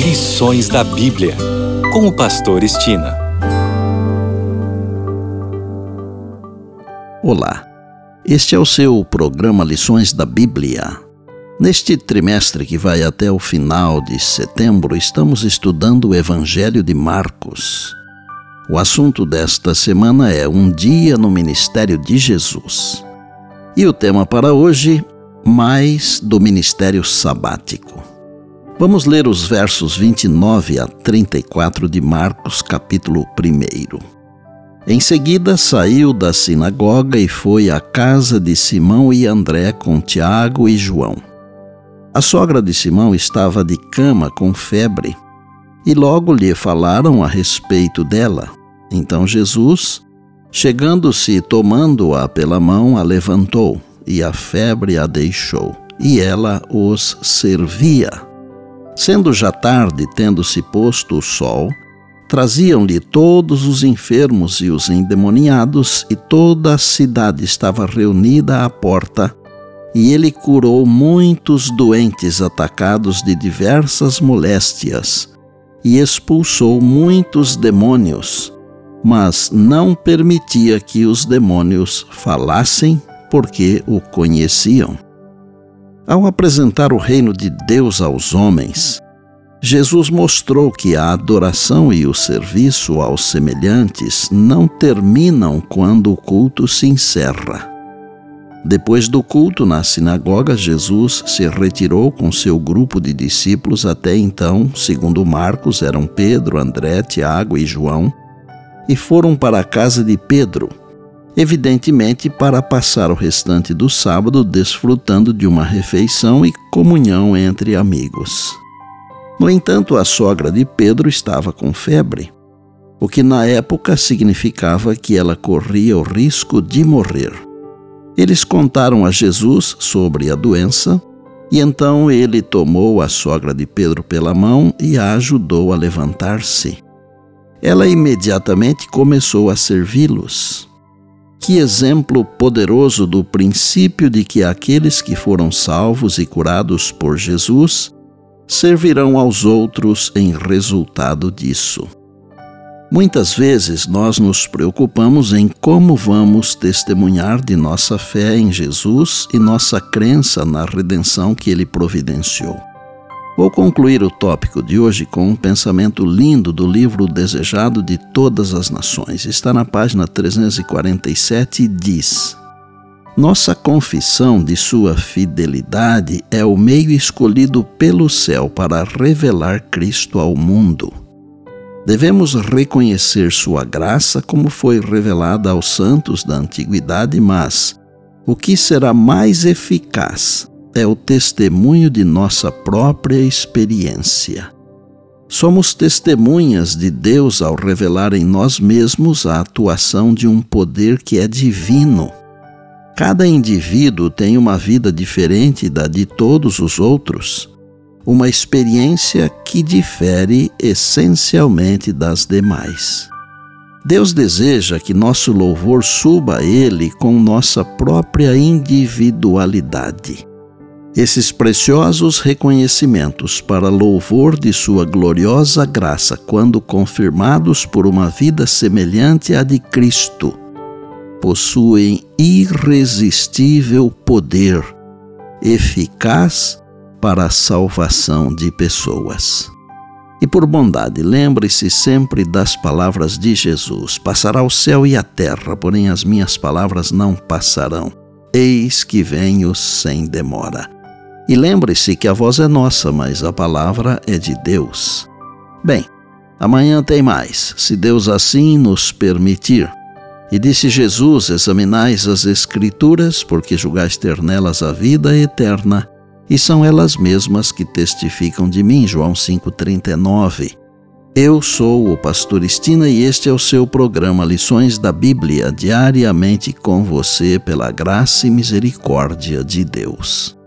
Lições da Bíblia, com o pastor Estina. Olá, este é o seu programa Lições da Bíblia. Neste trimestre que vai até o final de setembro, estamos estudando o Evangelho de Marcos. O assunto desta semana é um dia no ministério de Jesus. E o tema para hoje, mais do ministério sabático. Vamos ler os versos 29 a 34 de Marcos, capítulo 1. Em seguida, saiu da sinagoga e foi à casa de Simão e André com Tiago e João. A sogra de Simão estava de cama com febre, e logo lhe falaram a respeito dela. Então Jesus, chegando-se e tomando-a pela mão, a levantou, e a febre a deixou, e ela os servia. Sendo já tarde, tendo-se posto o sol, traziam-lhe todos os enfermos e os endemoniados, e toda a cidade estava reunida à porta, e ele curou muitos doentes atacados de diversas moléstias, e expulsou muitos demônios, mas não permitia que os demônios falassem, porque o conheciam. Ao apresentar o reino de Deus aos homens, Jesus mostrou que a adoração e o serviço aos semelhantes não terminam quando o culto se encerra. Depois do culto na sinagoga, Jesus se retirou com seu grupo de discípulos. Até então, segundo Marcos, eram Pedro, André, Tiago e João, e foram para a casa de Pedro, evidentemente para passar o restante do sábado desfrutando de uma refeição e comunhão entre amigos. No entanto, a sogra de Pedro estava com febre, o que na época significava que ela corria o risco de morrer. Eles contaram a Jesus sobre a doença, e então ele tomou a sogra de Pedro pela mão e a ajudou a levantar-se. Ela imediatamente começou a servi-los. Que exemplo poderoso do princípio de que aqueles que foram salvos e curados por Jesus servirão aos outros em resultado disso. Muitas vezes nós nos preocupamos em como vamos testemunhar de nossa fé em Jesus e nossa crença na redenção que Ele providenciou. Vou concluir o tópico de hoje com um pensamento lindo do livro Desejado de Todas as Nações. Está na página 347 e diz: nossa confissão de sua fidelidade é o meio escolhido pelo céu para revelar Cristo ao mundo. Devemos reconhecer sua graça como foi revelada aos santos da antiguidade, mas o que será mais eficaz é o testemunho de nossa própria experiência. Somos testemunhas de Deus ao revelar em nós mesmos a atuação de um poder que é divino. Cada indivíduo tem uma vida diferente da de todos os outros, uma experiência que difere essencialmente das demais. Deus deseja que nosso louvor suba a Ele com nossa própria individualidade. Esses preciosos reconhecimentos para louvor de sua gloriosa graça, quando confirmados por uma vida semelhante à de Cristo, possuem irresistível poder, eficaz para a salvação de pessoas. E por bondade, lembre-se sempre das palavras de Jesus: passará o céu e a terra, porém as minhas palavras não passarão. Eis que venho sem demora. E lembre-se que a voz é nossa, mas a palavra é de Deus. Bem, amanhã tem mais, se Deus assim nos permitir. E disse Jesus: examinais as Escrituras, porque julgais ter nelas a vida eterna, e são elas mesmas que testificam de mim. João 5,39. Eu sou o pastor Estina e este é o seu programa Lições da Bíblia, diariamente com você pela graça e misericórdia de Deus.